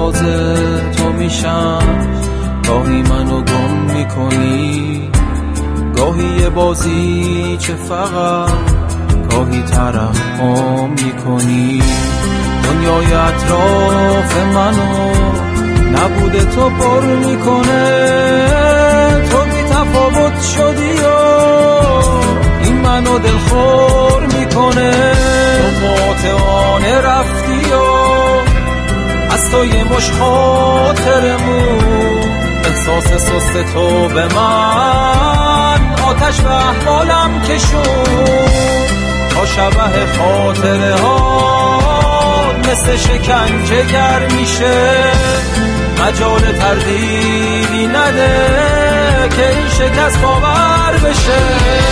باز تو میشم، گاهی منو گم میکنی، گاهی یه بازی چه فقط گاهی ترحم میکنی. دنیای اطراف منو نبوده تو پر میکنه، تو بی تفاوت شدی و این منو دلخور میکنه. تو قاطعانه رفتی و از تو یه مش خاطرمون، احساس سست تو به من آتش به احوالم کشون. تا شبه خاطره ها مثل شکنجه گر میشه، مجال تردیدی نده که این شکست باور بشه.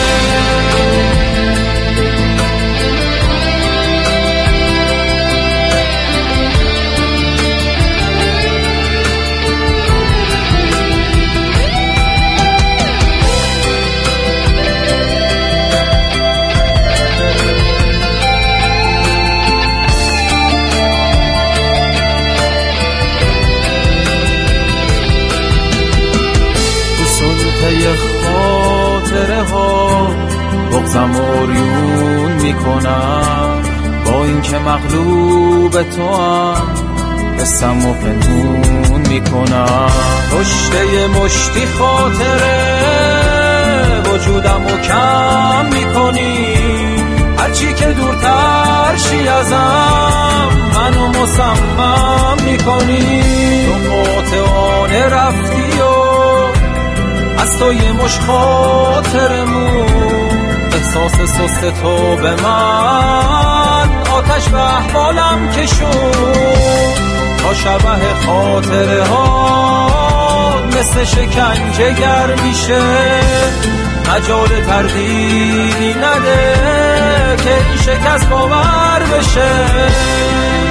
یه خاطره ها بغضم اوریون میکنم، با اینکه مغلوب تو هم قسم و پنهون میکنم. پشته مشتی خاطره وجودم رو کم میکنی، هرچی که دورتر شی ازم منو مصمم میکنی. تو قاطعانه رفتی و از تو یه مش خاطرمون، احساس سست تو به من آتش به احوالم کشون. تا شبه خاطره ها مثل شکنجه گر میشه، مجال تردیدی نده که این شکست باور بشه.